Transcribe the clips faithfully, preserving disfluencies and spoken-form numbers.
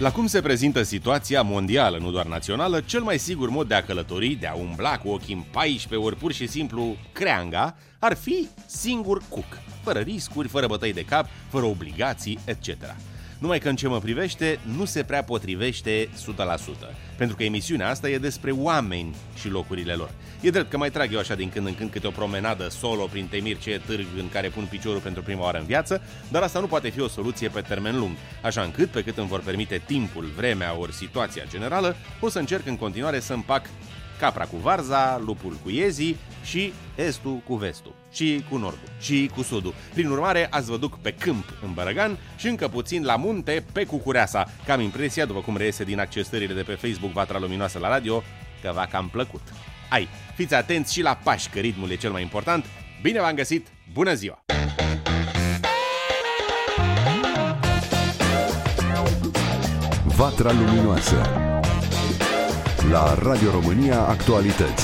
La cum se prezintă situația mondială, nu doar națională, cel mai sigur mod de a călători, de a umbla cu ochii în paisprezece ori pur și simplu creanga, ar fi singur cuc, fără riscuri, fără bătăi de cap, fără obligații, et cetera. Numai că în ce mă privește, nu se prea potrivește o sută la sută, pentru că emisiunea asta e despre oameni și locurile lor. E drept că mai trag eu așa din când în când câte o promenadă solo prin Temirce, târg în care pun piciorul pentru prima oară în viață, dar asta nu poate fi o soluție pe termen lung, așa încât, pe cât îmi vor permite timpul, vremea ori situația generală, o să încerc în continuare să împac capra cu varza, lupul cu iezii și estul cu vestul, și cu nordul, și cu sudul. Prin urmare, azi vă duc pe câmp în Bărăgan și încă puțin la munte pe Cucureasa, că am impresia, după cum reiese din accesările de pe Facebook Vatra Luminoasă la radio, că v-a cam plăcut. Hai, fiți atenți și la pași, că ritmul e cel mai important. Bine v-am găsit, bună ziua! Vatra Luminoasă la Radio România Actualități.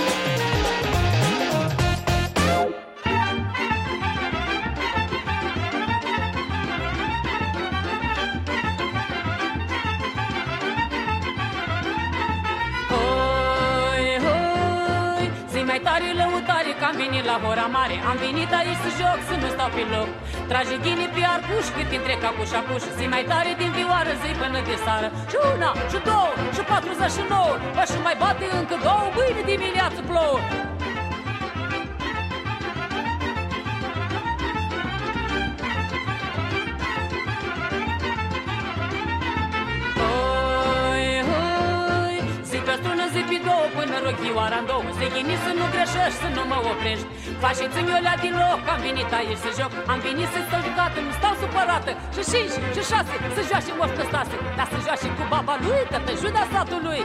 Am venit la Hora Mare, am venit aici să joc, să nu stau pe loc. Trage ghinii pe arcuș, cât între cacuș și acuș. Zi mai tare din vioară, zi până de sară. Și una, și două, și patruzeci și nouă. Bă, și mai bate încă două, mâine dimineață plouă. Rochioara în două, se ghini să nu greșești, să nu mă oprești. Faceți-mi o lea din loc, am venit aici să joc. Am venit să stau jucată, nu stau supărată. Și cinci, și șase, să joace Moș Năstase. Dar să joace cu baba lui, tătăjuda statului.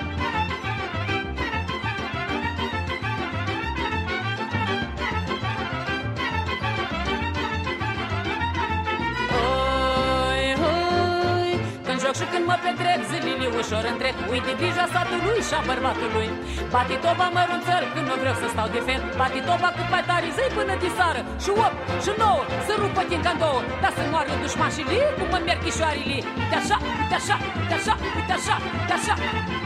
Și când mă petrec zilele ușor întrec, uite grija statului și a bărbatului. Bate toba mărunțăr când nu vreau să stau de fel. Bate toba cât mai tare, zi până de sară. Și opt, și nouă, să rupă tinca în două. Dar să moară dușmașile, cum mă merg chișoarele. Uite așa, uite așa, uite așa, uite așa, uite așa.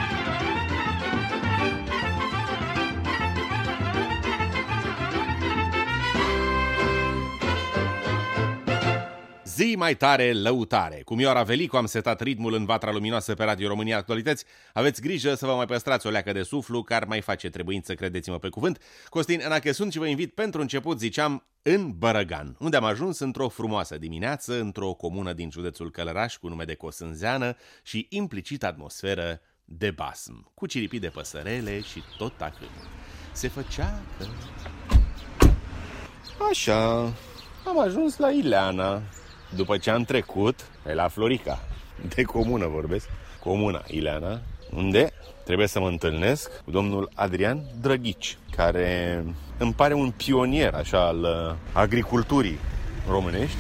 Zi mai tare, lăutare! Cum Ioara Velicu am setat ritmul în Vatra Luminoasă pe Radio România Actualități. Aveți grijă să vă mai păstrați o leacă de suflu, că ar mai face trebuință, credeți-mă pe cuvânt. Costin Enache sunt și vă invit pentru început, ziceam, în Bărăgan, unde am ajuns într-o frumoasă dimineață, într-o comună din județul Călăraș cu nume de Cosânzeană și implicit atmosferă de basm, cu ciripii de păsărele și tot tacând. Se făcea că... Așa, am ajuns la Ileana. După ce am trecut pe la Florica, de comună vorbesc, comuna Ileana, unde trebuie să mă întâlnesc cu domnul Adrian Drăghici, care îmi pare un pionier așa al agriculturii românești.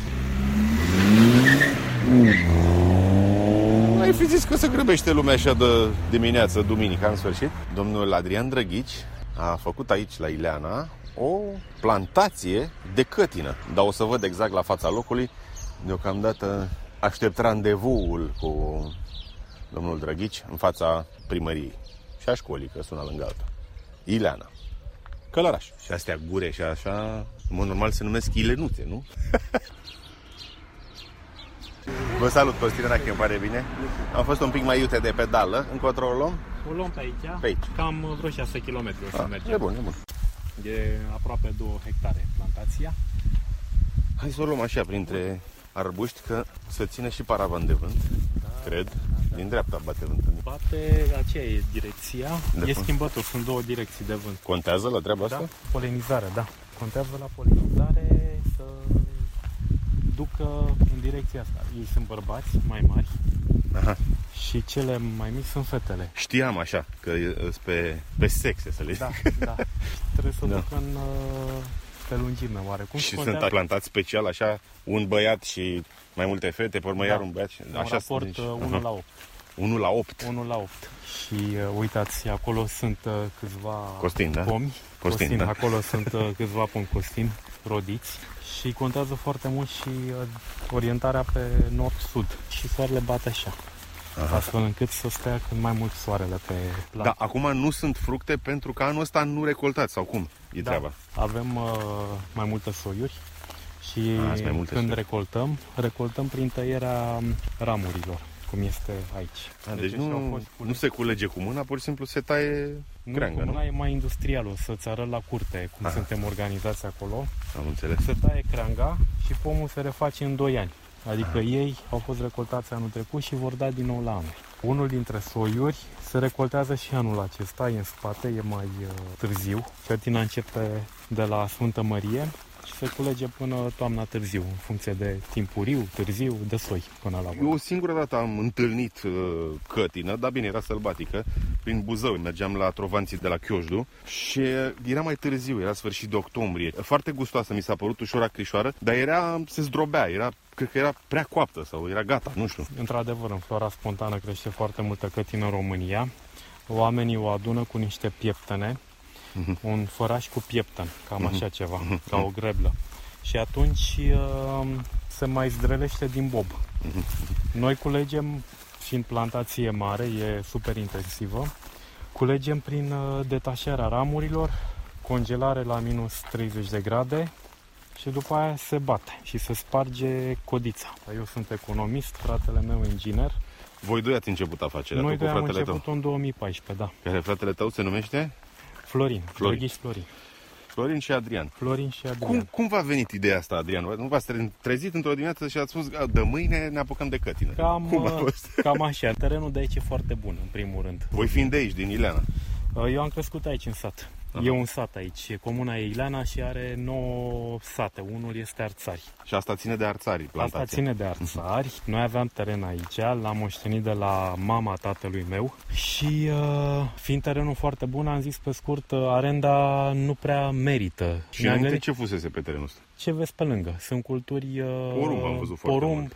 Ai fi zis că se grăbește lumea așa de dimineață, duminica, în sfârșit. Domnul Adrian Drăghici a făcut aici la Ileana o plantație de cătină, dar o să văd exact la fața locului. Deocamdată aștept randevuul cu domnul Drăghici în fața primăriei și a școlii, că sună lângă alta. Ileana, Călăraș. Și astea gure și așa, în mod normal se numesc ilenuțe, nu? Vă salut, Costin Enache, îmi pare bine. Am fost un pic mai iute de pedală. Încotro o luăm? O luăm pe aici, pe aici. Cam vreo șase kilometri o să mergem. E bun, e bun. E aproape două hectare plantația. Hai să o luăm așa printre arbuști, că se ține și paravan de vânt, da, cred. Da. Din dreapta bate vântul. Bate, aceea e direcția. De e schimbător, sunt două direcții de vânt. Contează la treaba da? asta? Polenizare, da. Contează la polenizare să ducă în direcția asta. Ei sunt bărbați mai mari. Aha. Și cele mai mici sunt fetele. Știam așa, că sunt pe, pe sexe, să le zic. Da, da. Trebuie să da. ducă în... pe lungime, oarecum. Și sunt plantați special așa, un băiat și mai multe fete, pe urmă iar un băiat și... Un așa raport deci, unu la opt. unu la opt. unu la opt. Și uh, uitați, acolo sunt uh, câțiva Costin, da? pomi. Costin, Costin, da. Acolo sunt uh, câțiva pomi Costin rodiți. Și contează foarte mult și uh, orientarea pe nord-sud. Și soarele bate așa. Aha. astfel încât să stea cât mai mult soarele pe plantă. Da, acum nu sunt fructe pentru că anul ăsta nu recoltați, sau cum e da, treaba? Avem uh, mai multe soiuri și A, mai multe când soiuri. recoltăm, recoltăm prin tăierea ramurilor, cum este aici. A, deci deci nu, fost nu se culege cu mâna, pur și simplu se taie nu, creanga, cu nu? mâna e mai industrial, o să-ți arăt la curte cum Aha. suntem organizați acolo. Am înțeles. Se taie creanga și pomul se reface în doi ani. Adică Aha. ei au fost recoltați anul trecut și vor da din nou la anul. Unul dintre soiuri se recoltează și anul acesta, e în spate, e mai uh, târziu. Cătina începe de la Sfântă Mărie și se culege până toamna târziu, în funcție de timpuriu, târziu, de soi până la urmă. Eu o singură dată am întâlnit uh, cătină, dar bine, era sălbatică, prin Buzău. Mergeam la Trovanții de la Chiojdu și era mai târziu, era sfârșit de octombrie. Foarte gustoasă mi s-a părut, ușor acrișoară, dar era, se zdrobea, era, cred că era prea coaptă sau era gata, nu știu. Într-adevăr, în flora spontană crește foarte multă cătină în România. Oamenii o adună cu niște pieptene, uh-huh. un făraș cu pieptăn, cam uh-huh. așa ceva, uh-huh. ca o greblă. Și atunci uh, se mai zdrelește din bob. Uh-huh. Noi culegem, fiind plantație mare, e super intensivă, culegem prin uh, detașarea ramurilor, congelare la minus treizeci de grade și după aia se bate și se sparge codița. Eu sunt economist, fratele meu inginer. Voi doi ați început afacerea, Noi tu cu doi am fratele început tău. în două mii paisprezece, da. Care fratele tău se numește? Florin, Florin. Gheorghiș Florin. Florin și Adrian. Florin și Adrian. Cum, cum v-a venit ideea asta, Adrian? Nu v-ați trezit într-o dimineață și ați spus, de mâine ne apucăm de cătină? Cam, cum a fost? Cam așa. Terenul de aici e foarte bun, în primul rând. Voi fiind de aici, din Ileana? Eu am crescut aici, în sat. Aha. E un sat aici. Comuna e Ileana și are nouă sate. Unul este Arțari. Și asta ține de arțari, plantația? Asta ține de arțari. Noi aveam teren aici, l-am moștenit de la mama tatălui meu și fiind terenul foarte bun, am zis pe scurt, arenda nu prea merită. Și înainte gândit... ce fusese pe terenul ăsta? Ce vezi pe lângă? Sunt culturi porumb, am văzut foarte porumb,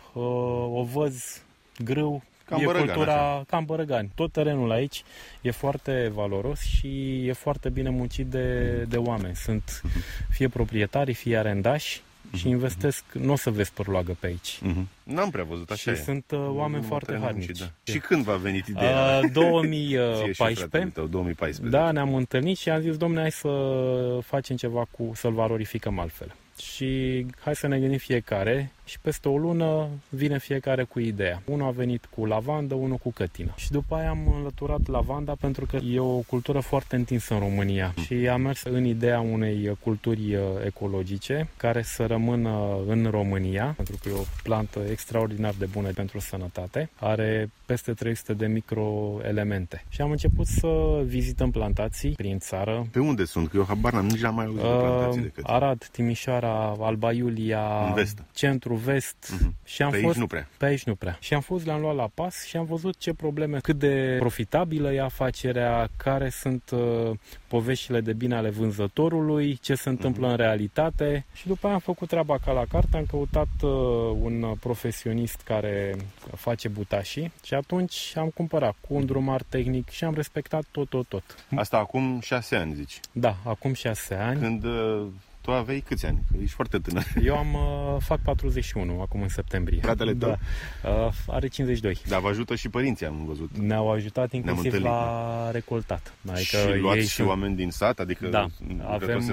ovăz, grâu. Cam e Bărăgan, cultura așa. Cam Bărăgan. Tot terenul aici e foarte valoros și e foarte bine muncit de, de oameni. Sunt fie proprietari, fie arendași și investesc, nu o să vezi părloagă pe aici. Uh-huh. N-am prea văzut, așa și e. sunt uh, oameni nu foarte harnici. Da. Și când v-a venit ideea? Uh, două mii paisprezece. Tău, două mii paisprezece. Da, ne-am întâlnit și am zis, dom'le, hai să facem ceva cu, să-l valorificăm altfel. Și hai să ne gândim fiecare și peste o lună vine fiecare cu ideea. Unul a venit cu lavandă, unul cu cătină. Și după aia am înlăturat lavanda pentru că e o cultură foarte întinsă în România mm. și am mers în ideea unei culturi ecologice care să rămână în România, pentru că e o plantă extraordinar de bună pentru sănătate. Are peste trei sute de microelemente. Și am început să vizităm plantații prin țară. Pe unde sunt? Că eu habar n-am, nici n-am mai auzit uh, de plantații de cătină. Arad, Timișoara, Alba Iulia, centru, vest. Uh-huh. Și am pe fost, aici nu prea. Pe aici nu prea. Și am fost, le-am luat la pas și am văzut ce probleme, cât de profitabilă e afacerea, care sunt uh, poveștile de bine ale vânzătorului, ce se întâmplă uh-huh. în realitate. Și după aia am făcut treaba ca la carte, am căutat uh, un profesionist care face butașii și atunci am cumpărat cu un drumar tehnic și am respectat tot, tot, tot. Asta acum șase ani, zici? Da, acum șase ani. Când... Uh... Tu aveai câți ani? Că ești foarte tânăr. Eu am uh, fac patruzeci și unu acum în septembrie. Fratele tău? Da. Uh, are cincizeci și doi. Dar vă ajută și părinții, am văzut. Ne-au ajutat inclusiv întâlnit, la recoltat. Adică și luați și sunt... oameni din sat? Adică da, avem,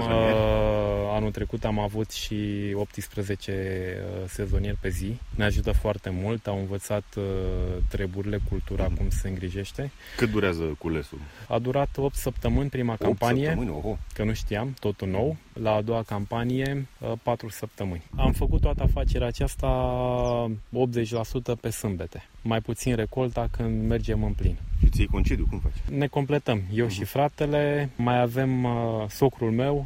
uh, anul trecut am avut și optsprezece uh, sezonieri pe zi. Ne ajută foarte mult, au învățat uh, treburile, cultura, mm. cum se îngrijește. Cât durează culesul? A durat opt săptămâni prima opt campanie, săptămâni, oho. Că nu știam, totul nou. La a doua campanie, patru săptămâni. Am făcut toată afacerea aceasta optzeci la sută pe sâmbete. Mai puțin recolta când mergem în plin. Și ții concediu, cum faci? Ne completăm. Eu uh-huh. și fratele, mai avem uh, socrul meu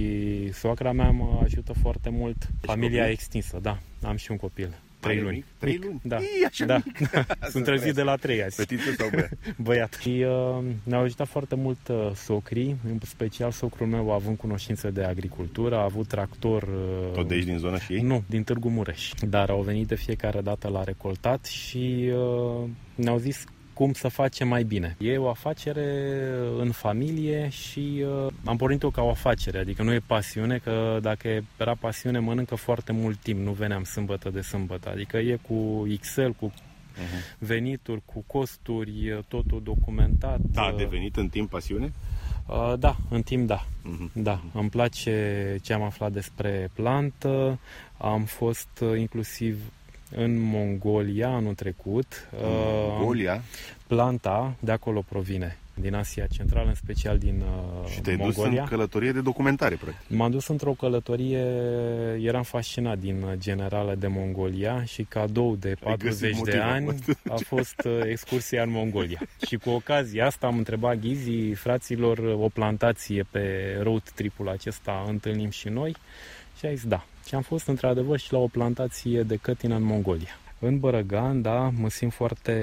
și soacra mea mă ajută foarte mult. Ești Familia copil? Extinsă, da. Am și un copil. Trei luni. Mic? Trei luni? Da. Ii, așa da. mic. Sunt trezit de la trei azi. Fetiță sau băiat? Băiat. Și uh, ne-au ajutat foarte mult uh, socrii, în special socrul meu având cunoștință de agricultură, a avut tractor... Uh, Tot de aici din zona și ei? Nu, din Târgu Mureș. Dar au venit de fiecare dată la recoltat și uh, ne-au zis cum să facem mai bine. E o afacere în familie și uh, am pornit-o ca o afacere, adică nu e pasiune, că dacă era pasiune mănâncă foarte mult timp, nu veneam sâmbătă de sâmbătă, adică e cu Excel, cu uh-huh. venituri cu costuri, totul documentat. Da, a devenit în timp pasiune? Uh, da, în timp da. Uh-huh. Da, îmi place ce am aflat despre plantă. Am fost uh, inclusiv în Mongolia anul trecut. Mongolia? Uh, planta de acolo provine, din Asia Centrală, în special din uh, Și te-ai Mongolia. dus în călătorie de documentare, practic. M-am dus într-o călătorie, eram fascinat din Generală de Mongolia și cadou de patruzeci de ani a fost uh, excursia în Mongolia. Și cu ocazia asta am întrebat ghizii, fraților, o plantație pe road trip-ul acesta întâlnim și noi și a zis da. Și am fost într-adevăr și la o plantație de cătină în Mongolia. În Bărăgan, da, mă simt foarte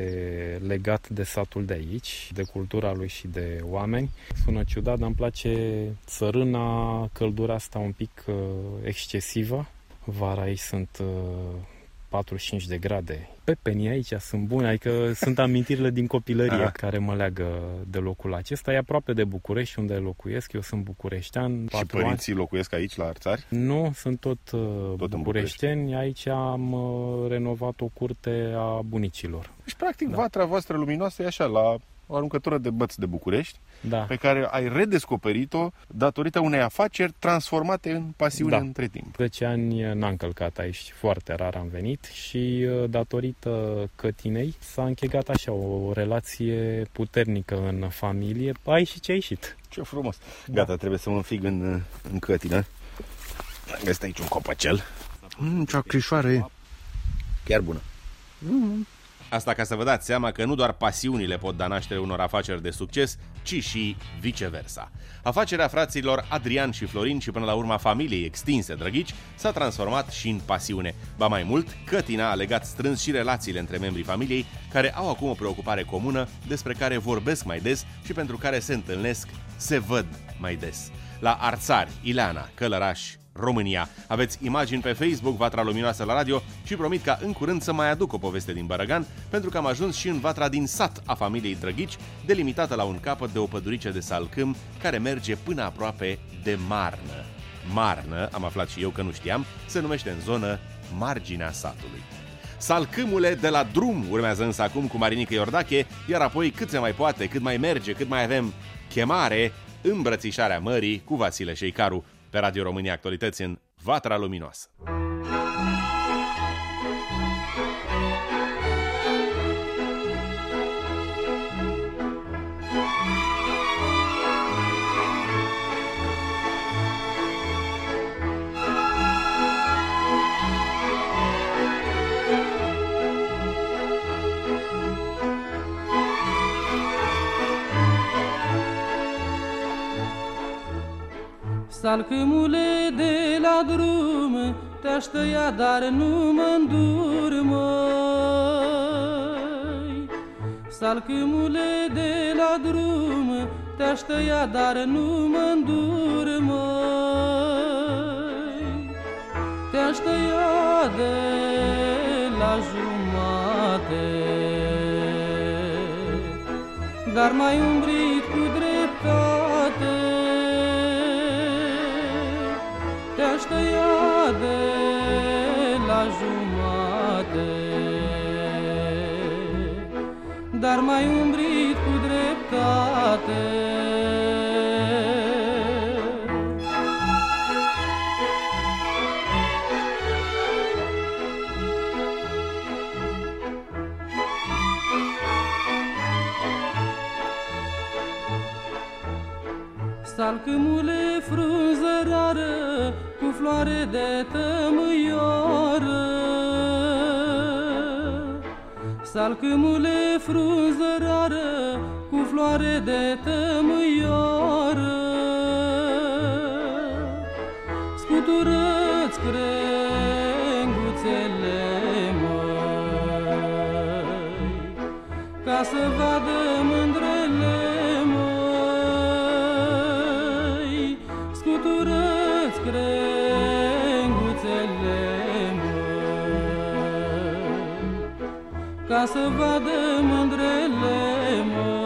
legat de satul de aici, de cultura lui și de oameni. Sună ciudat, dar îmi place țărâna, căldura asta un pic uh, excesivă. Vara aici sunt uh, patruzeci și cinci de grade. Pepenii aici sunt buni, adică sunt amintirile din copilărie Aha. care mă leagă de locul acesta. E aproape de București, unde locuiesc. Eu sunt bucureștean. Și părinții ani. Locuiesc aici, la Arțari? Nu, sunt tot, tot bucureșteni. Aici am uh, renovat o curte a bunicilor. Deci, practic, da. Vatra voastră luminoasă e așa, la o aruncătură de băți de București, da. pe care ai redescoperit-o datorită unei afaceri transformate în pasiune da. între timp. zece ani n-am călcat aici, foarte rar am venit și datorită cătinei s-a încheiat așa o relație puternică în familie. Ai și ce ai ieșit. Ce frumos! Da. Gata, trebuie să mă înfig în, în cătină. Am găsit aici un copacel. Mm, ce acrișoare! Chiar bună! Mm. Asta ca să vă dați seama că nu doar pasiunile pot da naștere unor afaceri de succes, ci și viceversa. Afacerea fraților Adrian și Florin și până la urma familiei extinse Drăghici s-a transformat și în pasiune. Ba mai mult, cătina a legat strâns și relațiile între membrii familiei, care au acum o preocupare comună, despre care vorbesc mai des și pentru care se întâlnesc, se văd mai des. La Arțari, Ileana, Călăraș, România. Aveți imagini pe Facebook Vatra Luminoasă la radio și promit ca în curând să mai aduc o poveste din Bărăgan, pentru că am ajuns și în vatra din sat a familiei Drăghici, delimitată la un capăt de o pădurice de salcâm care merge până aproape de Marnă. Marnă, am aflat și eu că nu știam, se numește în zonă marginea satului. Salcâmule de la drum urmează însă acum cu Marinică Iordache, iar apoi cât se mai poate, cât mai merge, cât mai avem chemare, îmbrățișarea mării cu Vasile Șeicaru. Pe Radio România Actualități în Vatra Luminoasă. Salcâmule de la drum, te-aș tăia, dar nu mă-ndur, măi. Salcâmule de la drum, te-aș tăia, dar nu mă-ndur, măi. Te-aș tăia de la jumate, dar mai umbrit cu dreptate. Te-aș tăia de la jumate, dar mai umbrit cu dreptate. Salcâmule frunză rară, cu floare de tămâioară. Salcâmule frunză rară, cu floare de tămâioară. Scutură-ți crenguțele, măi, ca să vadă mândrele, măi. Scutură-ți crenguțele, măi, ca să vadă mândrele, măi.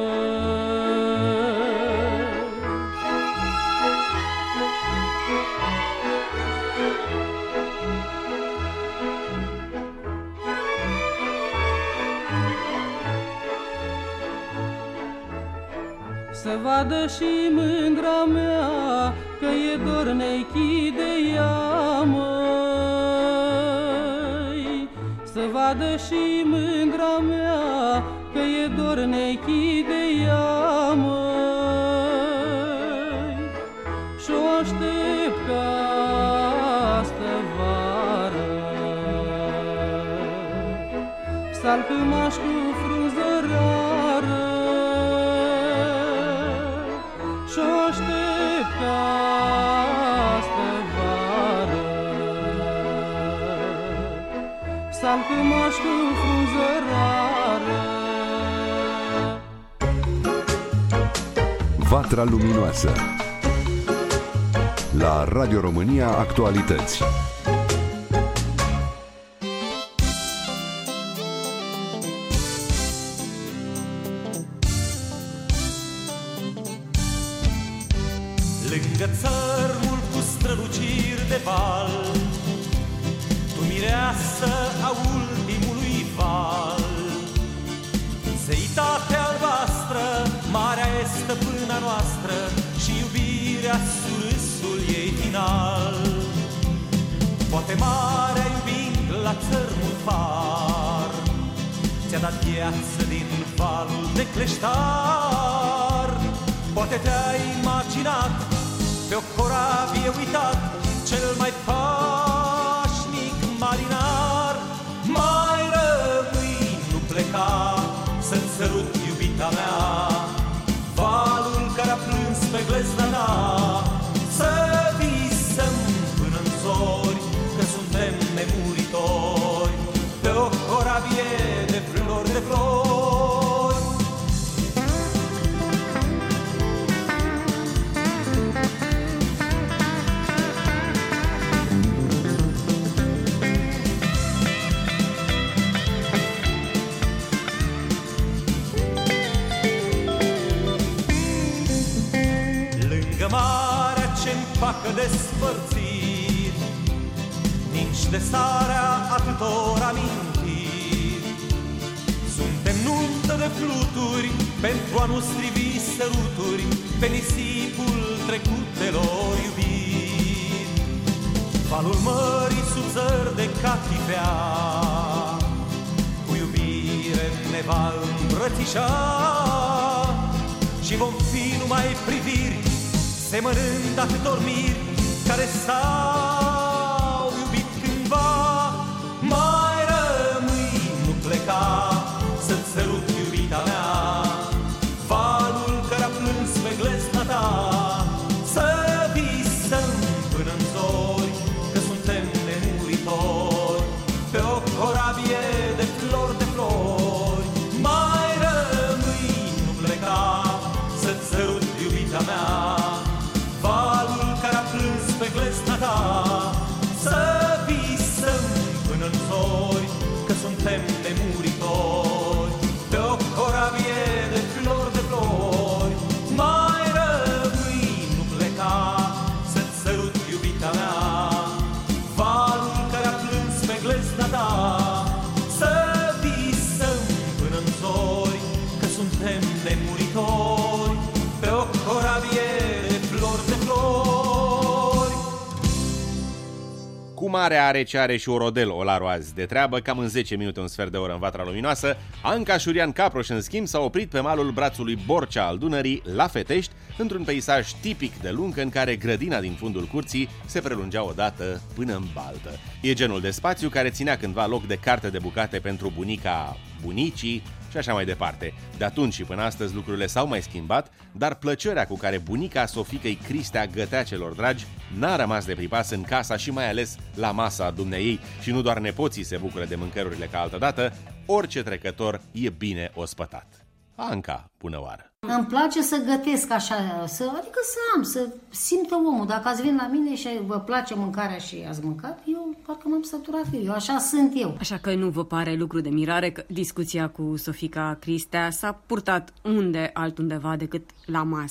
să vadă și mândra mea, că e dornechi de ea, măi. Să vadă și mândra mea, că e dornechi de ea, măi. Și-o aștept ca astă vară, salcâmaș cu frunză rară. Și-o aștept ca astă vară, salcâmaș cu frunză rară. Vatra luminoasă la Radio România Actualități. Lângă țărmul cu străluciri de val, tu mireasă a ultimului val. Zeitatea albastră, marea e stăpâna noastră și iubirea surâsul ei final. Poate marea iubind la țărmul far, ți-a dat viață din valul de cleștar. Poate te-ai imaginat pe o corabie uitat, cel mai pașnic marinar. Mai rămâi, nu pleca, să-ți sărut iubita mea, valul care a plâns pe glezna ta. Să visăm până-n zori, că suntem nemuritori, pe o corabie de flori de flori. Marea ce-mpacă despărțiri, nici de starea atâtor amintiri. Suntem nuntă de fluturi pentru a nu strivi săruturi pe nisipul trecutelor iubiri. Valul mării sub zări de catifea, cu iubire ne va îmbrățișa. Și vom fi numai priviri, semănând atâtor miri care s-au iubit cândva. Mai rămâi, nu pleca, să-ți sărut iubita mea, valul care a plâns pe glezna ta. Să visăm până-n zori, că suntem nemuritori, pe o corabie de flori de flori. Mai rămâi, nu pleca, să-ți sărut iubita mea, valul care a plâns pe glezna ta. Să visăm până-n zori, că suntem nemuritori, pe o corabie de flori de flori. Mai rămâi, nu pleca, să-ți sărut iubita mea, valul care a plâns pe glezna ta. Să visăm până-n zori, că suntem nemuritori, pe o corabie de flori de flori. Cu mare are ce are și Orodel Olaru azi de treabă, cam în zece minute, un sfert de oră în Vatra Luminoasă. Anca Șurian Caproș, în schimb, s-a oprit pe malul brațului Borcea al Dunării, la Fetești, într-un peisaj tipic de Luncă, în care grădina din fundul curții se prelungea odată până în baltă. E genul de spațiu care ținea cândva loc de carte de bucate pentru bunica bunicii și așa mai departe. De atunci și până astăzi lucrurile s-au mai schimbat, dar plăcerea cu care bunica Soficăi Cristea gătea celor dragi n-a rămas de pripas în casa și mai ales la masa dumneiei. Și nu doar nepoții se bucură de mâncărurile ca altădată, orice trecător e bine ospătat. Anca, bună oară! Îmi place să gătesc așa, să, adică să am, să simtă omul. Dacă ați venit la mine și vă place mâncarea și ați mâncat, eu parcă m-am săturat eu, eu așa sunt eu. Așa că nu vă pare lucru de mirare că discuția cu Sofica Cristea s-a purtat unde altundeva decât la masă.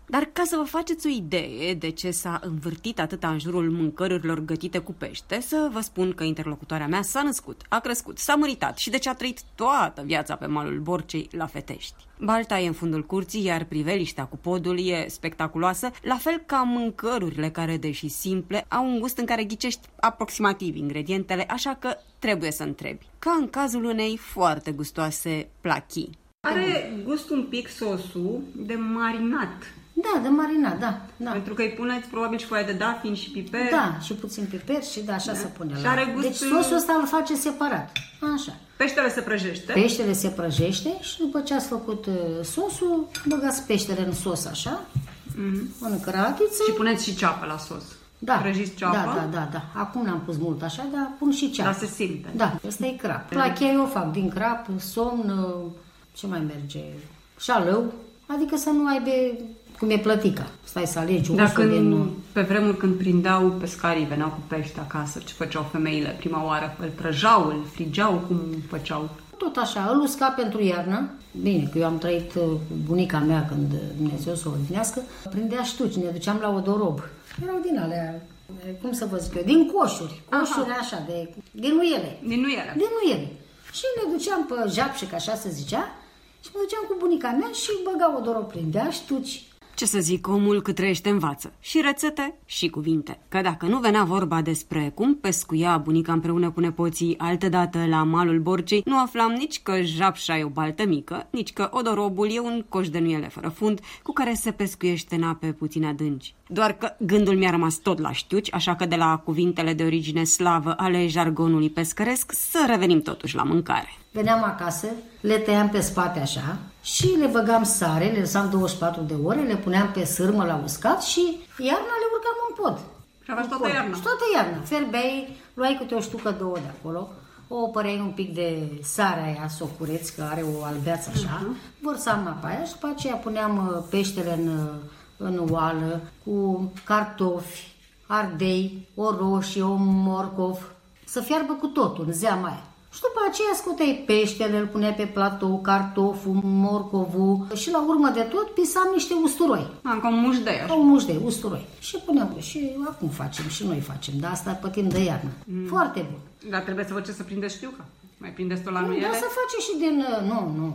Dar ca să vă faceți o idee de ce s-a învârtit atâta în jurul mâncărurilor gătite cu pește, să vă spun că interlocutoarea mea s-a născut, a crescut, s-a măritat și deci a trăit toată viața pe malul Borcei la Fetești. Balta e în fundul curții, iar priveliștea cu podul e spectaculoasă, la fel ca mâncărurile care, deși simple, au un gust în care ghicești aproximativ ingredientele, așa că trebuie să întrebi. Ca în cazul unei foarte gustoase plachii. Are gust un pic sosul de marinat. Da, de marinat, da, da. Pentru că îi puneți probabil și foaie de dafin și piper. Da, și puțin piper și da, așa da. Se pune și la... are gust... Deci sosul ăsta îl face separat, așa. Peștele se prăjește. Peștele se prăjește și după ce ați făcut sosul, băgați peștele în sos așa, mm-hmm. în cratiță. Și puneți și ceapă la sos. Da, prăjiți ceapă? Da, da, da, da. Acum n-am pus mult așa, dar pun și ceapă. Dar se simte. Da, ăsta e crap. Plachea eu fac din crap, somn, ce mai merge, șalău, adică să nu aibă cum e plătica. Stai să alegi Dar când, din... pe vremuri când prindeau pescarii, veneau cu pește acasă, ce făceau femeile prima oară? Îl prăjau, îl frigeau, cum făceau? Tot așa, îl usca pentru iarnă. Bine, că eu am trăit cu bunica mea când Dumnezeu să o odihnească, prindea ștuci, ne duceam la odorob. Erau din alea, cum să vă zic eu, din coșuri, coșuri Aha. așa, de, din nuiele. Din nuiele. Din nuiele. Și ne duceam pe japșe, că așa se zicea, și mă duceam cu bunica mea și băga odorob, prindea ștuci. Ce să zic, omul cât trăiește învață. Și rețete, și cuvinte. Că dacă nu venea vorba despre cum pescuia bunica împreună cu nepoții altădată la malul Borcei, nu aflam nici că japșa e o baltă mică, nici că odorobul e un coș de nuiele fără fund cu care se pescuiește în ape puțin adânci. Doar că gândul mi-a rămas tot la știuci, așa că de la cuvintele de origine slavă ale jargonului pescăresc să revenim totuși la mâncare. Veneam acasă, le tăiam pe spate așa și le băgam sare, le lăsam douăzeci și patru de ore, le puneam pe sârmă la uscat și iarna le urcam în pod. Și aveți toată iarna? Și toată iarna. Ferbeai, luai câte o ștucă, două de acolo, o opăreai un pic de sare aia, să o cureți, că are o albeață așa, uh-huh. vărsam apa aia și după aceea puneam peștele în, în oală cu cartofi, ardei, o roșie, o morcov, să fiarbă cu totul în zeama aia. Și după aceea scoteai peștele, îl puneai pe platou, cartoful, morcovul și la urmă de tot pisam niște usturoi. A, ca un mușdei așa. Ca un mușdei, usturoi. Și puneam, și acum facem, și noi facem, dar asta pe timp de iarnă. Mm. Foarte bun. Dar trebuie să vă ce să prindeți știuca. Mai prindeți tot la nu, nuiele? Da, să face și din... Nu, nu.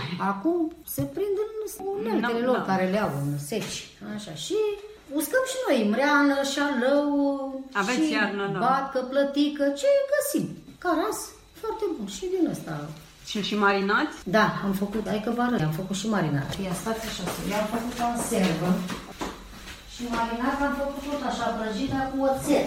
Acum se prind în uneltele lor no. care le au în seci. Așa. Și uscăm și noi mreană, șalău, aveți și iarnă, no. batcă, plătică, ce găsim. Caras. Foarte bun. Și din ăsta. Și și marinați? Da, am făcut, hai că vă arăt, am făcut și marinat. Ia stați așa, i-am făcut conservă. Și marinat am făcut tot așa, prăjită cu oțet.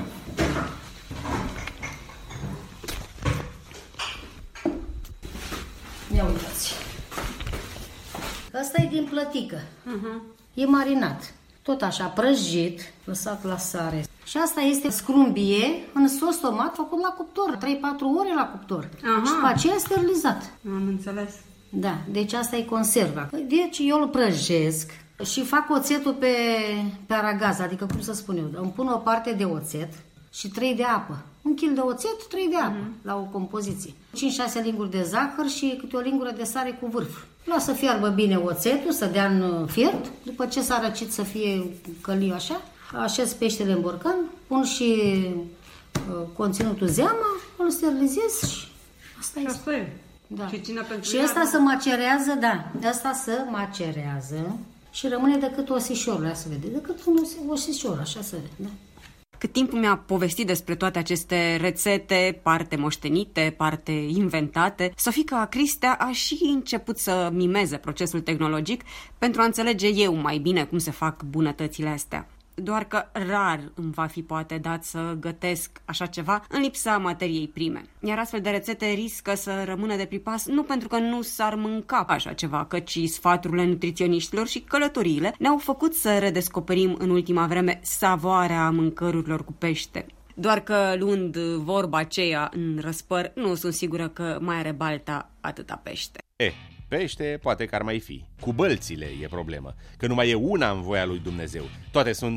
Ia uitați. Asta e din plătică. Uh-huh. E marinat. Tot așa, prăjit, lăsat la sare. Și asta este scrumbie în sos tomat făcut la cuptor, trei patru ore la cuptor. Aha. Și după aceea sterilizat. Am înțeles. Da, deci asta e conserva. Deci eu îl prăjesc și fac oțetul pe, pe aragaz, adică cum să spun eu, îmi pun o parte de oțet și trei de apă. Un kil de oțet, trei de apă, mm-hmm. la o compoziție. cinci șase linguri de zahăr și câte o lingură de sare cu vârf. Lasă fiarbă bine oțetul, să dea în fiert, după ce s-a răcit să fie căliu așa, așez peștele în borcan, pun și uh, conținutul zeama, îl sterilizez și asta este. Asta e. Da. Și, și asta se macerează, da, asta se macerează și rămâne decât osișorul, să vede, decât un osișor, așa se vede, da. Cât timp mi-a povestit despre toate aceste rețete, parte moștenite, parte inventate, Sofica Cristea a și început să mimeze procesul tehnologic pentru a înțelege eu mai bine cum se fac bunătățile astea. Doar că rar îmi va fi poate dat să gătesc așa ceva în lipsa materiei prime. Iar astfel de rețete riscă să rămână de pripas nu pentru că nu s-ar mânca așa ceva, căci sfaturile nutriționiștilor și călătoriile ne-au făcut să redescoperim în ultima vreme savoarea mâncărurilor cu pește. Doar că, luând vorba aceea în răspăr, nu sunt sigură că mai are Balta atâta pește. E, pește poate că ar mai fi. Cu bălțile e problemă, că nu mai e una în voia lui Dumnezeu. Toate sunt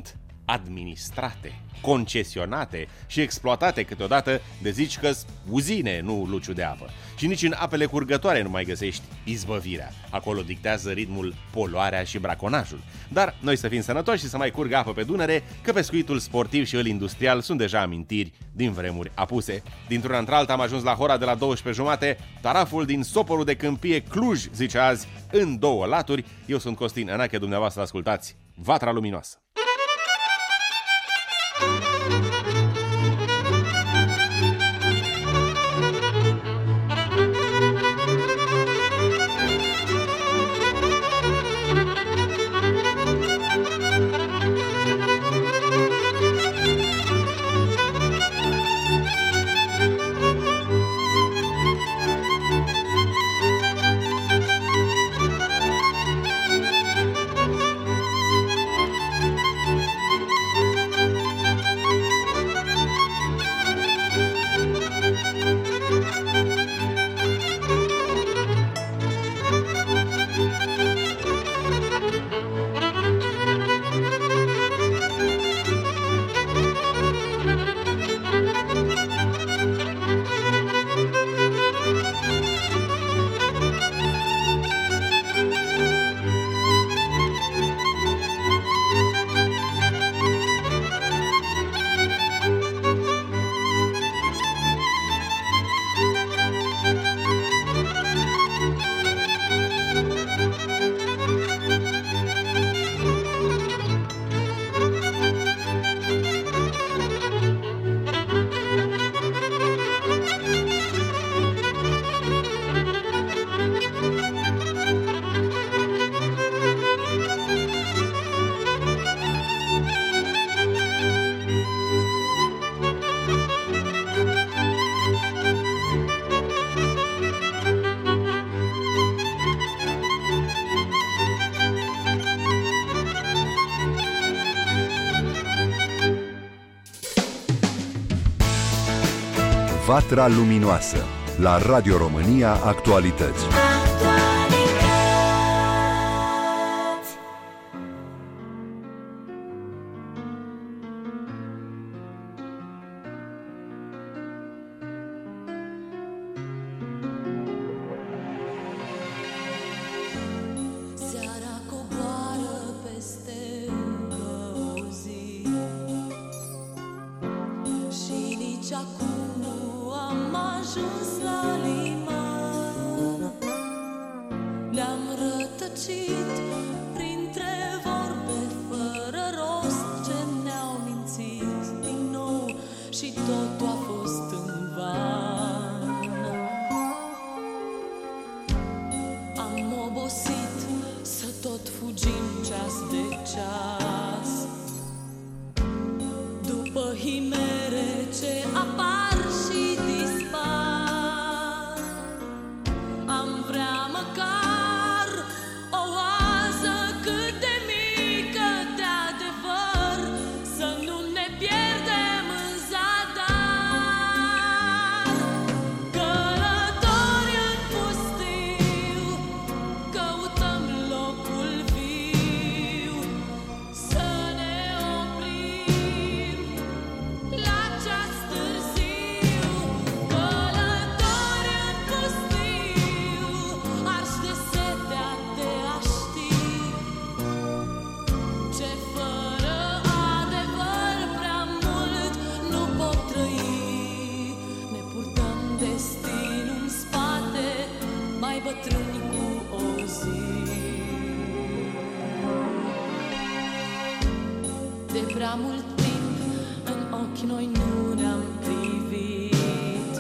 administrate, concesionate și exploatate câteodată de zici că-s uzine, nu luciu de apă. Și nici în apele curgătoare nu mai găsești izbăvirea. Acolo dictează ritmul poluarea și braconajul. Dar noi să fim sănătoși și să mai curgă apă pe Dunăre, că pescuitul sportiv și îl industrial sunt deja amintiri din vremuri apuse. Dintr-una într-alta am ajuns la hora de la douăsprezece jumate. Taraful din Soporul de Câmpie Cluj zice azi în două laturi. Eu sunt Costin Anache, dumneavoastră ascultați Vatra Luminoasă. Vatra Luminoasă la Radio România Actualități. Prea mult timp în ochi noi nu ne-am privit,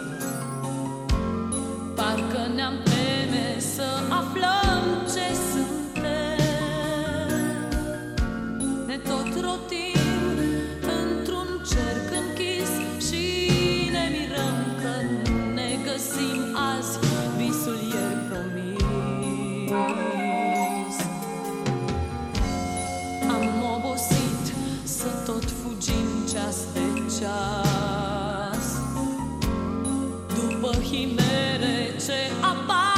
parcă ne-am teme să aflăm ce suntem. Ne tot rotim într-un cerc închis și ne mirăm că ne găsim azi visul ieri promis. Am obosit să tot fugim ceas de ceas, după chimere ce apar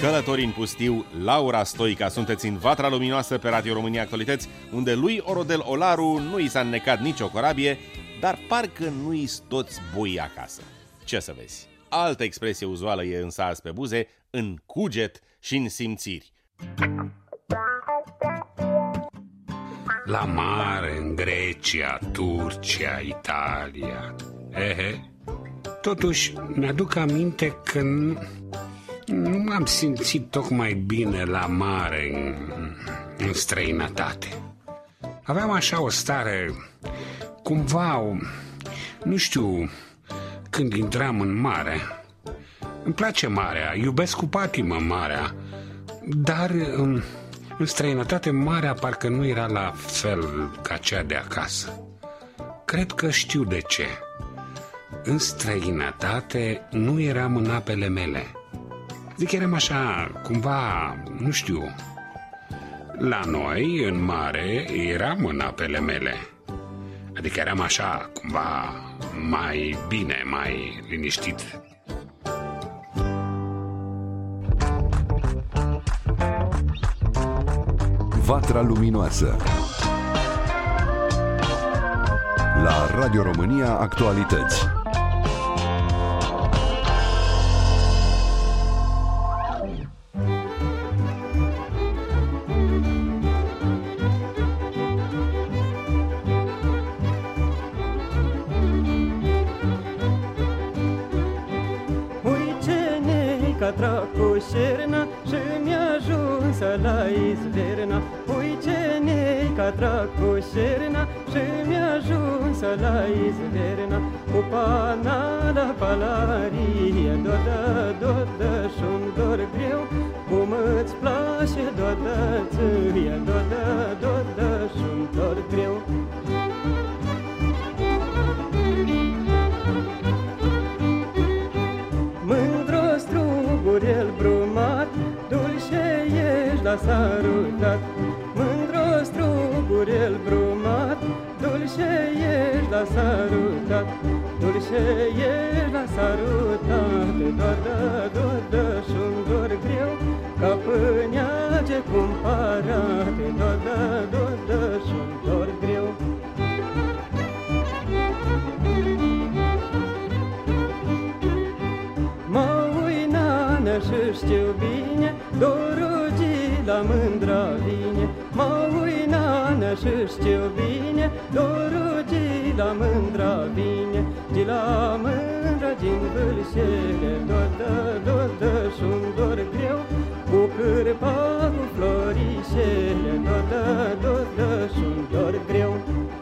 Călători în pustiu, Laura Stoica, sunteți în Vatra Luminoasă pe Radio România Actualități, unde lui Orodel Olaru nu i s-a înnecat nicio corabie, dar parcă nu-i toți boi acasă. Ce să vezi? Altă expresie uzuală e însă azi pe buze, în cuget și în simțiri. La mare, în Grecia, Turcia, Italia. Ehe. Totuși, mi-aduc aminte că nu, nu m-am simțit tocmai bine la mare în, în străinătate. Aveam așa o stare, cumva, o, nu știu, când intram în mare. Îmi place marea, iubesc cu patimă marea, dar în, în străinătate marea parcă nu era la fel ca cea de acasă. Cred că știu de ce. În străinătate nu eram în apele mele. Zic, eram așa, cumva, nu știu. La noi, în mare, eram în apele mele. Adică eram așa, cumva, mai bine, mai liniștit. Vatra Luminoasă la Radio România Actualități. Tracoșerna și mi-a ajuns la izverna. Ui ce nei ca tracoșerna și mi-a ajuns la izverna. Cu pana la palarie, do-da, do-da și-un dor greu. Cum îți place, do-da, ție, do-da, do-da și-un dor greu. El brumat, dulce ești la sarutat. Mândro strugurel brumat, dulce ești la sarutat. Dulce ești la sarutat. Do-da, do-da și-un dor greu, ca pâinea ce cumpărate. Do-da, do-da și-un dor greu. Și știu bine, dorugii la mândra vine. Mă ui, nană, și știu bine, dorugii la mândra vine. Gi la mândra din vâlșele, do-da, do-da și-un dor greu. Cu cârpa, cu florișele, do-da, do-da și-un dor greu.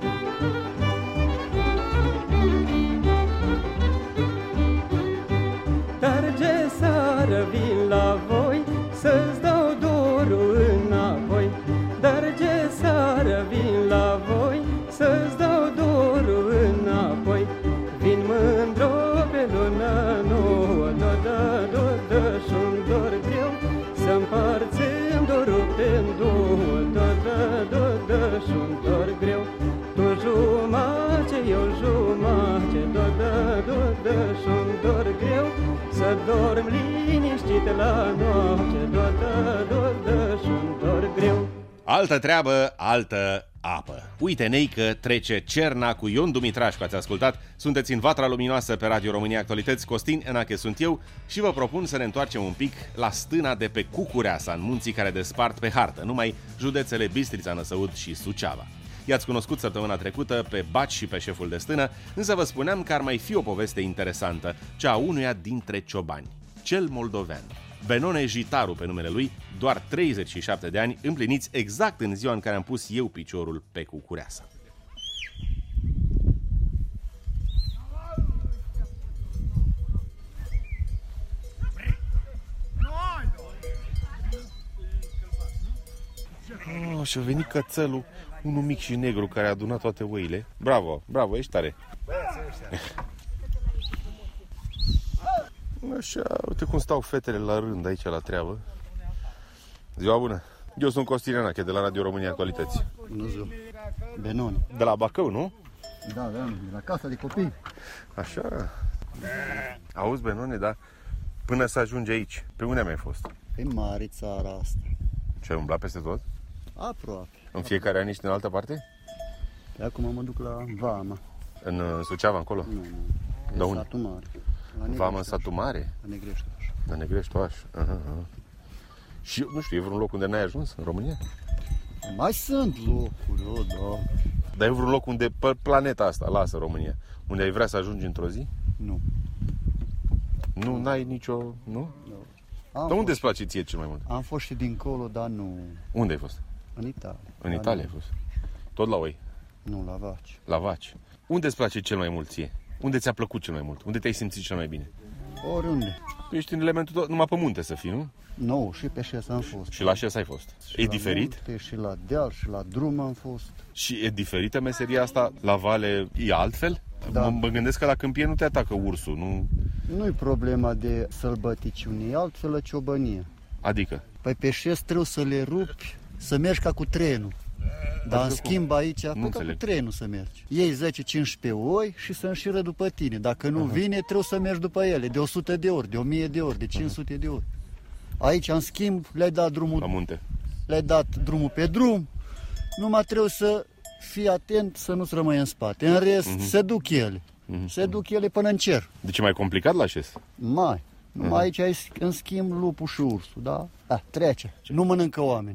Targe seară vin la voi, să-ți dau dorul înapoi. Darge seară vin la voi, să-ți dau dorul înapoi. Vin mândro pe luna nouă, do-da, do-da și-un dor greu. Să-mparțim dorul pe-n două, do-da, do-da și-un dor greu. Tu jumătate, eu jumătate, do-da, do-da și-un dor greu. Să dorm liniștit la noapte, do-da, do-da și-un dor greu. Altă treabă, altă apă. Uite, neică, trece Cerna cu Ion Dumitrașcu, ați ascultat. Sunteți în Vatra Luminoasă pe Radio România Actualități. Costin Enache sunt eu și vă propun să ne întoarcem un pic la stâna de pe Cucureasa, în munții care despart pe hartă numai județele Bistrița, Năsăud și Suceava. I-ați cunoscut săptămâna trecută pe Baci și pe șeful de stână, însă vă spuneam că ar mai fi o poveste interesantă, cea a unuia dintre ciobani, cel moldovean. Benone Jitaru pe numele lui, doar treizeci și șapte de ani, împliniți exact în ziua în care am pus eu piciorul pe Cucureasa. Oh, și-a venit cățelul, unul mic și negru care a adunat toate oile. Bravo, bravo, ești tare. Așa, uite cum stau fetele la rând aici la treabă. Ziua bună! Eu sunt Costin Enache de la Radio România Actualități. Bună ziua! Benoni. De la Bacău, nu? Da, da, de la Casa de Copii. Așa. Auzi, Benone, da? Până să ajungi aici, pe unde mai fost? E mare țara asta. Și ai umblat peste tot? Aproape. În fiecare an ești în altă parte? De acum mă duc la Vama. În uh, Suceava, încolo? Nu, nu. De în unde? Satul Mare. Vama în Satul Mare? La Negreștoaș. La Negreștoaș. Uh-huh, uh-huh. Și, nu știu, e vreun loc unde n-ai ajuns în România? Mai sunt locuri, o, da. Dar e vreun loc unde, pe planeta asta, lasă România, unde ai vrea să ajungi într-o zi? Nu. Nu, n-ai nicio... Nu? Nu. Dar unde îți place ție cel mai mult? Am fost și dincolo, dar nu... Unde ai fost? În Italia. În Italia ai fost? Tot la oi? Nu, la vaci. La vaci. Unde îți place cel mai mult ție? Unde ți-a plăcut cel mai mult? Unde te-ai simțit cel mai bine? Oriunde. Tu ești în elementul tot, numai pe munte să fii, nu? Nu, și pe șes am fost. Și la șes ai fost. Și e la diferit? Munte, și la deal, și la drum am fost. Și e diferită meseria asta? La vale e altfel? Da. Mă, mă gândesc că la câmpie nu te atacă ursul, nu? Nu-i problema de sălbăticiune, e altfel ciobănie. Adică? Păi pe șes trebuie să le rupi, să mergi ca cu trenul. Dar în schimb aici, păi ca cu trenul să mergi. Iei zece cincisprezece oi și să înșiră după tine. Dacă nu uh-huh. vine, trebuie să mergi după ele, de o sută de ori, de o mie de ori, de cinci sute uh-huh. de ori. Aici, în schimb, le-ai dat drumul, la munte. Le-ai dat drumul pe drum, numai trebuie să fii atent să nu-ți rămâi în spate. În rest, uh-huh. se duc ele. Uh-huh. Se duc ele până în cer. Deci e mai complicat la șes? Mai. Numai uh-huh. aici ai, în schimb, lupul și ursul, da? A, trece. Nu mănâncă oameni.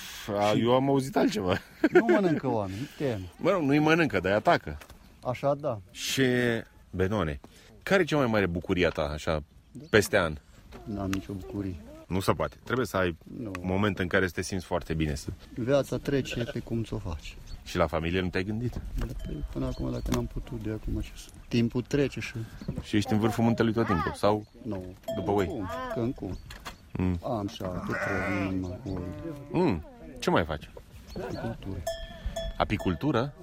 A, eu am auzit altceva. Nu mănâncă oameni, teme. Mă rog, nu-i mănâncă, dar îi atacă. Așa, da. Și, Benone, care e cea mai mare bucuria ta, așa, peste an? N-am nicio bucurie. Nu se poate. Trebuie să ai nu. un moment în care să te simți foarte bine. Să... Viața trece pe cum ți-o faci. Și la familie nu te-ai gândit? Păi, până acum, dacă n-am putut, de acum ce să... Timpul trece și... Și ești în vârful muntelui tot timpul? Sau nu. După oi? Că în cum. Mm. Am șapte, trei, numai oi. Mm. Ce mai faci? Apicultură. Apicultură?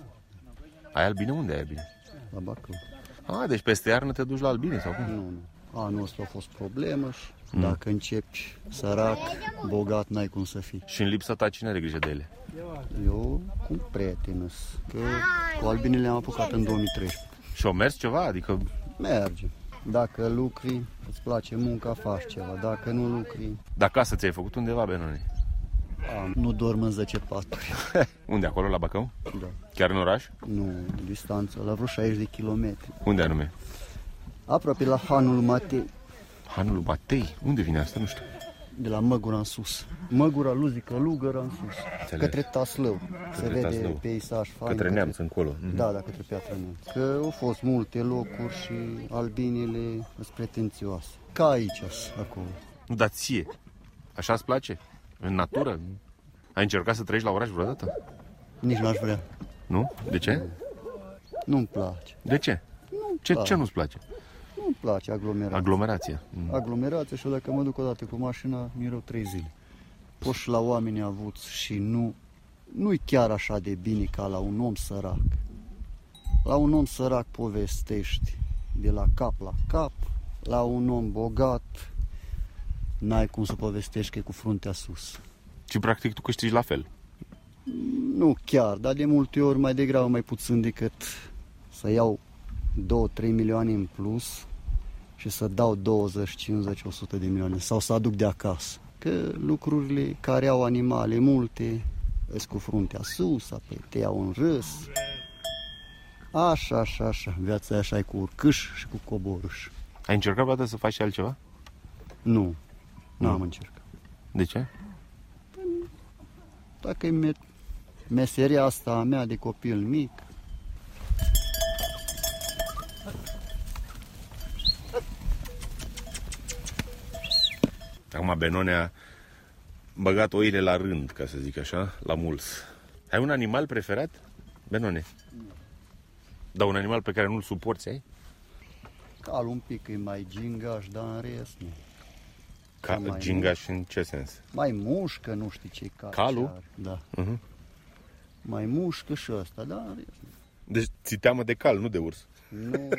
Ai albine? Unde ai albine? La Bacău. A, deci peste iarnă te duci la albine sau cum? Nu, nu. Anul ăsta a fost problemă și mm. dacă începi sărac, bogat, n-ai cum să fii. Și în lipsa ta cine are grijă de ele? Eu cu un prieten, că cu albinele am apucat în două mii treisprezece. Și o mers ceva? Adică... Merge. Dacă lucri, îți place munca, faci ceva. Dacă nu lucri... Dar casă ți-ai făcut undeva, Benone? Am, nu dorm în zece paturi. Unde, acolo, la Bacău? Da. Chiar în oraș? Nu, distanță, la vreo șaizeci de kilometri. Unde anume? Aproape la Hanul Matei. Hanul Matei? Unde vine asta? Nu știu. De la Măgura în sus. Măgura, Luzică, Lugăra în sus. Înțeles. Către Taslău. Către Se vede Taslău. Peisaj fain. Către Neamț, către... încolo. Mm-hmm. Da, da, către Piatra Neamț. Că au fost multe locuri și albinele sunt pretențioase. Ca aici, acolo. Nu, dar ție. Așa îți place? În natură? Ai încercat să trăiești la oraș vreodată? Nici n-aș vrea. Nu? De ce? Nu-mi place. De ce? Nu-mi ce, place. ce nu-ți place? Nu-mi place aglomerația. Aglomerația. Mm. Aglomerația și dacă mă duc o dată cu mașina, mi rău trei zile. Poți și la oameni avuți și nu, nu-i chiar așa de bine ca la un om sărac. La un om sărac povestești de la cap la cap, la un om bogat n-ai cum să povestești că e cu fruntea sus. Și practic tu câștigi la fel. Nu chiar, dar de multe ori mai degrabă mai puțin decât să iau două trei milioane în plus și să dau douăzeci, cincizeci, o sută de milioane sau să aduc de acasă. Că lucrurile care au animale multe îs cu fruntea sus, apoi te iau în râs. Așa, așa, așa. Viața e așa, e cu urcâș și cu coborâș. Ai încercat vreodată să faci și altceva? Nu, nu am încercat. De ce? Dacă e me- meseria asta a mea de copil mic. Acum Benone a băgat oile la rând, ca să zic așa, la mulți. Ai un animal preferat, Benone? Nu. Dar un animal pe care nu-l suporți ai? Cal un pic, e mai gingaș, dar în rest nu. Ca, gingaș în ce sens? Mai mușcă, nu știu ce cal. Calul? Da. Uh-huh. Mai mușcă și ăsta, dar în rest nu. Deci ți teamă de cal, nu de urs? Nu.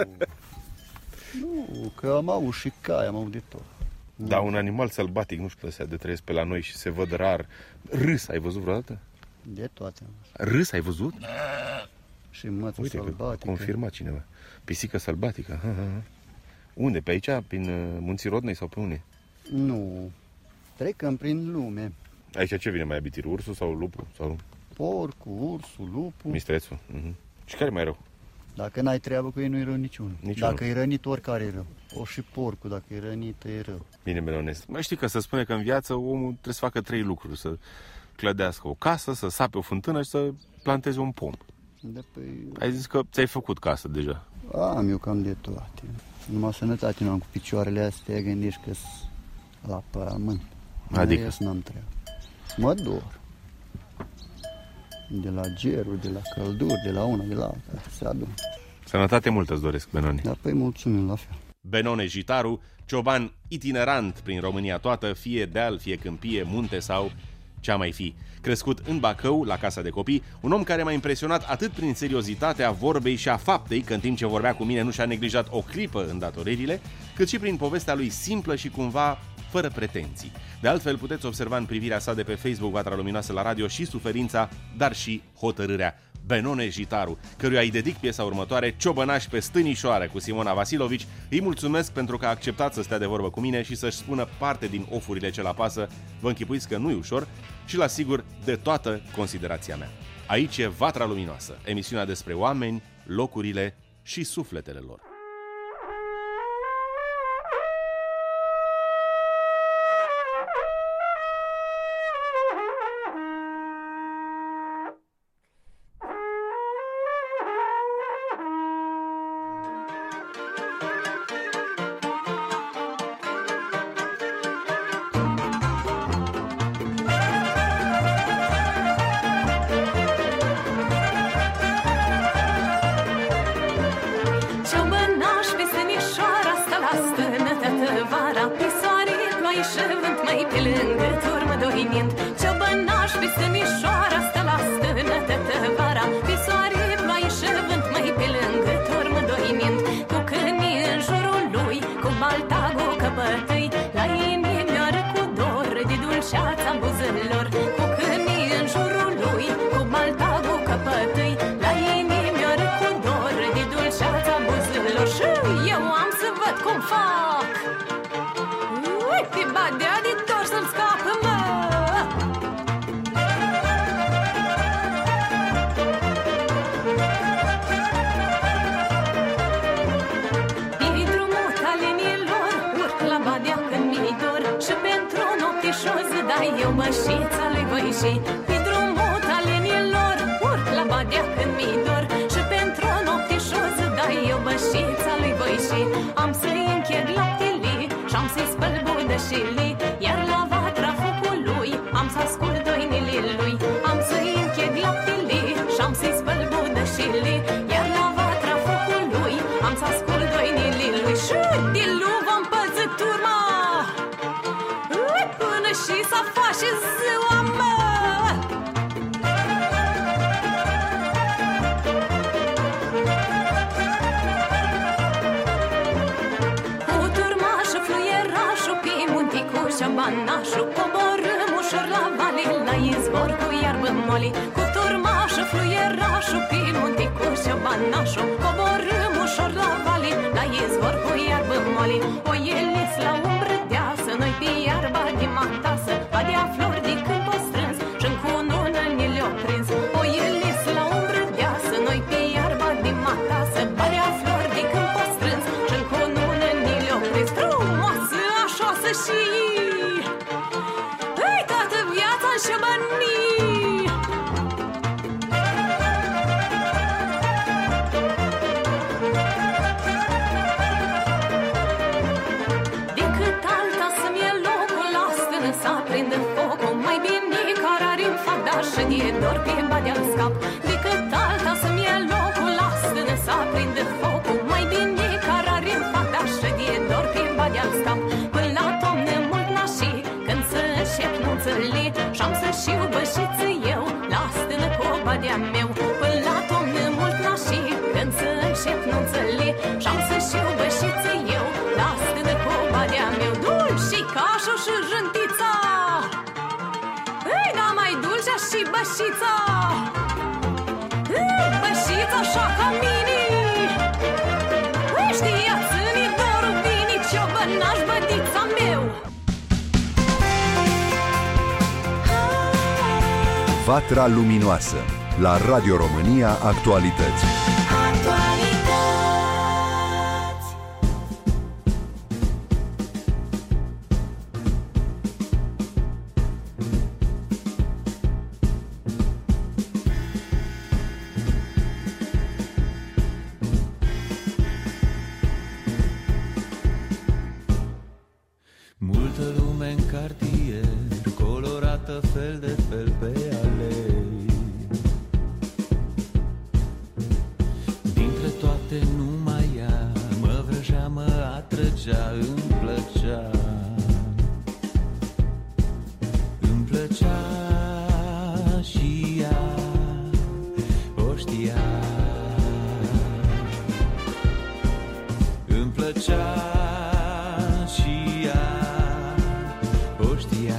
Nu, că am avut și cai, am avut de tot. Dar un animal sălbatic, nu știu, ăstea de trăiesc pe la noi și se văd rar. Râs, ai văzut vreodată? De toate. Râs, ai văzut? Și măță Uite, sălbatică. Confirma cineva. Pisică sălbatică. Ha, ha, ha. Unde? Pe aici? Prin uh, Munții Rodnei sau pe unde? Nu. Trecăm prin lume. Aici ce vine mai abitir? Ursul sau lupul? Sau... Porcul, ursul, lupul. Mistrețul. Uh-huh. Și care mai rău? Dacă n-ai treabă cu ei, nu-i rău niciunul. Niciunul. Dacă e rănit, oricare e rău. O și porcul, dacă e rănit, e rău. Bine, Benone. Mai știi că se spune că în viață omul trebuie să facă trei lucruri. Să clădească o casă, să sape o fântână și să planteze un pom. De pe... Ai zis că ți-ai făcut casă deja. Am eu cam de toate. Numai sănătate nu am cu picioarele astea, gândești că la pământ. Adică? Ies n-am treabă. Mă dor. De la geruri, de la călduri, de la una, de la alta. Se adună. Sănătate multă îți doresc, Benone. Da, păi mulțumim, la fel. Benone Jitaru, cioban itinerant prin România toată, fie deal, fie câmpie, munte sau ce-a mai fi. Crescut în Bacău, la casa de copii, un om care m-a impresionat atât prin seriozitatea vorbei și a faptei, că în timp ce vorbea cu mine nu și-a neglijat o clipă îndatoririle, cât și prin povestea lui simplă și cumva fără pretenții. De altfel, puteți observa în privirea sa de pe Facebook Vatra Luminoasă la radio și suferința, dar și hotărârea. Benone Jitaru, căruia îi dedic piesa următoare, Ciobănaș pe stânișoară, cu Simona Vasilovici. Îi mulțumesc pentru că a acceptat să stea de vorbă cu mine și să-și spună parte din ofurile ce-l apasă. Vă închipuiți că nu-i ușor și la sigur de toată considerația mea. Aici e Vatra Luminoasă, emisiunea despre oameni, locurile și sufletele lor. Vatra Luminoasă la Radio România Actualități. Multă lume în cartier, colorată fel de fel pe alei. Dintre toate numai ea mă vrăjea, mă atrăgea, îmi plăcea. Îmi plăcea și ea o știa. Îmi plăcea și ea o știa.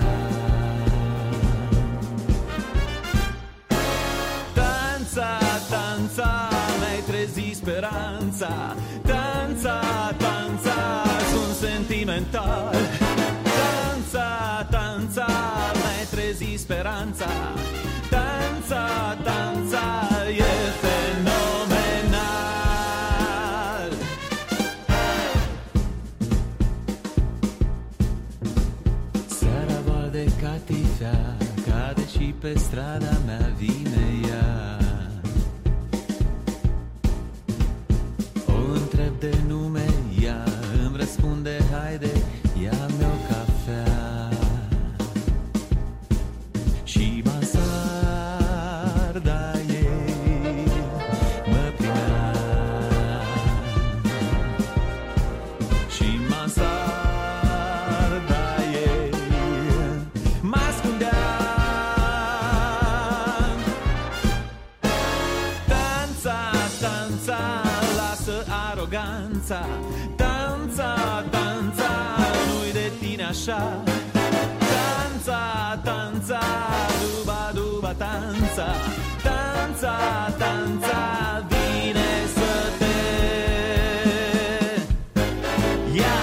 Danța, danța, mi-ai trezit speranța. Danța, danța, sunt sentimental. Danța, danța, mi-ai trezit speranța. Danța, danța, e fenomenal. Seara val de catifea, cade și pe strada mea vine ea. O întreb de nume, ea îmi răspunde, haide, ia-mi o cafea. Și mansarda ei mă primea. Și mansarda ei m-ascundea. Danța, danța, lasă aroganța. Danța, danța, nu-i de tine așa. Danța, danța, duba, duba, danța. Danța, danța, vine să te ia.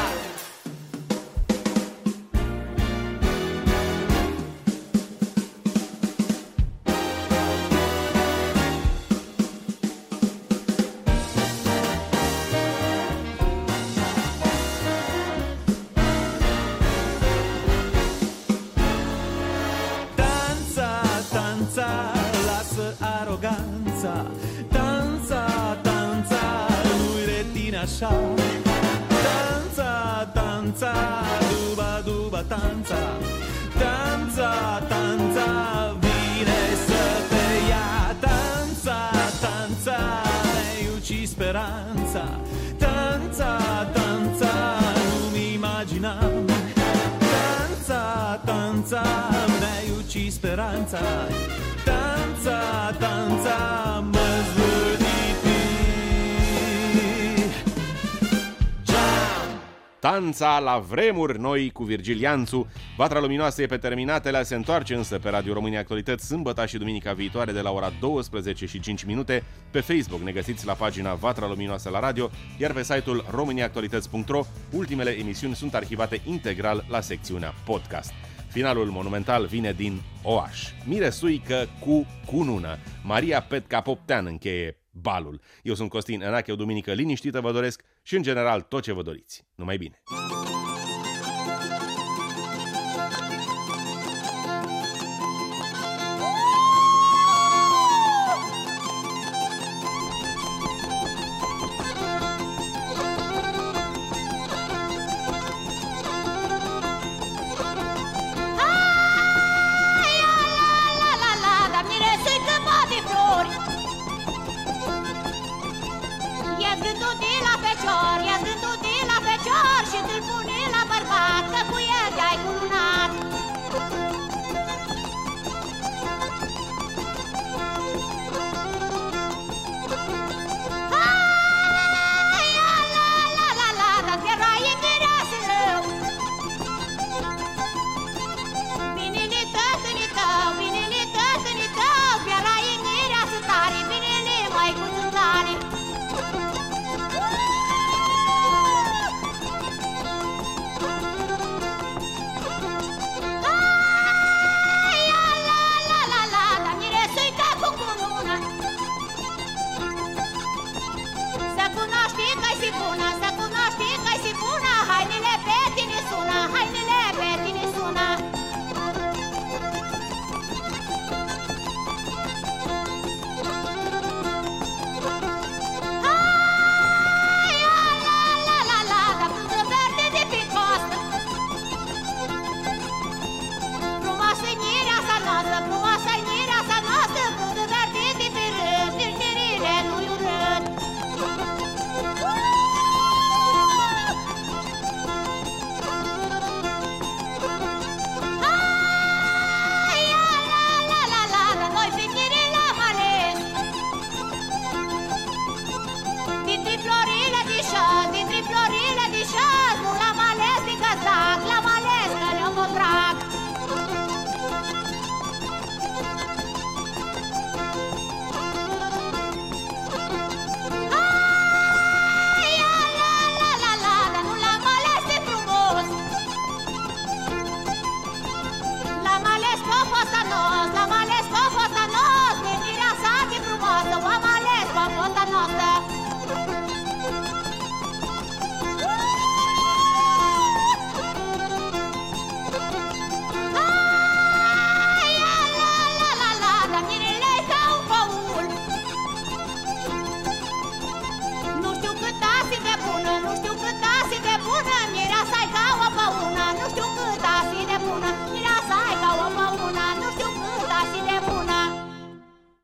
Danța, danța, lasă aroganța. Danța, danța, nu-i de tine așa. Danța, danța, duba, duba, danța. Danța, danța, vine să te ia. Danța, danța, mi-ai ucis speranța. Danța, danța, nu-mi imaginam. Danța, danța, mi-ai ucis speranța. Danța, danța, mă zvârnipi. Danța la vremuri noi cu Virgil Ianțu. Vatra Luminoasă e pe terminatele, se întoarce însă pe Radio România Actualități sâmbătă și duminica viitoare de la ora douăsprezece și cinci minute. Pe Facebook ne găsiți la pagina Vatra Luminoasă la radio, iar pe site-ul românia actualități punct ro ultimele emisiuni sunt arhivate integral la secțiunea podcast. Finalul monumental vine din Oaș. Mire Suică cu cunună. Maria Petca Poptean încheie balul. Eu sunt Costin Enache, o duminică liniștită vă doresc și în general tot ce vă doriți. Numai bine! Și te-l pune la bărbat, că cu el te-ai cununat. Hai, la, la, la, la, la, dar erai în mireasă rău. Bine-ne tătăni tău, bine-ne tătăni tău, erai în mireasă tare, bine-ne mai cu țântare. cunoști că-i si bună, hainele pe tine sună, hainele pe tine sună. Hai, la, la, la, la, da frunză verde de pe coastă. Frumoasă-i mireasa noastră, frumoasă-i mireasa noastră, frunză verde de pe rând, târtirile nu-i urât. Dintre florile de șa